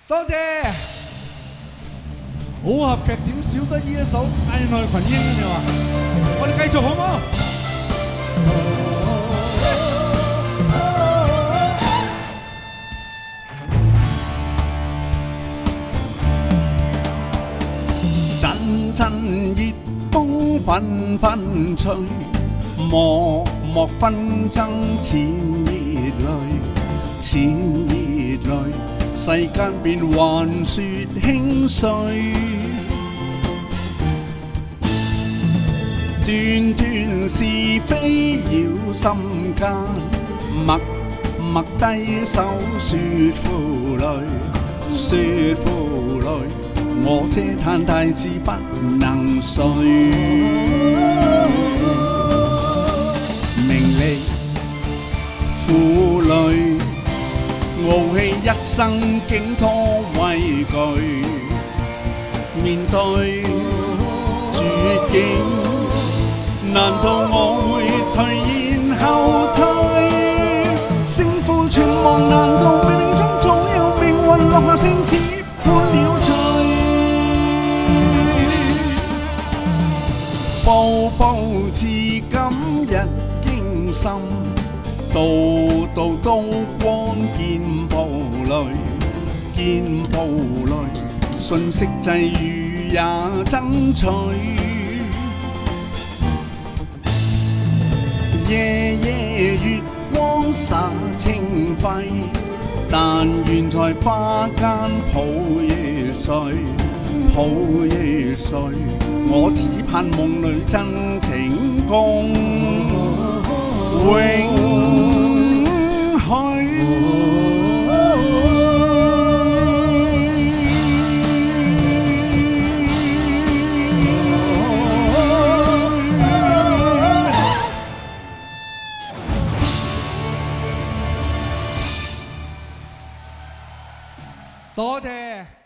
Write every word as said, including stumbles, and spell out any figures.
多謝。好合劇點少得呢一首《愛愛群英》啊？你話，我哋繼續好冇？陣陣熱風紛紛吹，漠漠紛爭濺熱淚，濺熱淚。世間變幻雪輕碎，段段是非擾心間，默默低手説負累，説負累。我這嘆太子不能睡，名利負累。傲氣一生竟多畏懼，面對絕境，難道我會退然後退？勝負存亡，難道冥冥中早有命運落下聖旨判了罪？步步似今日驚心。道道刀光劍暴戾，劍暴戾，瞬息際遇也爭取。夜夜月光灑清輝，但願在花間抱夜睡，抱夜睡。我只盼夢裏真情共永。多謝。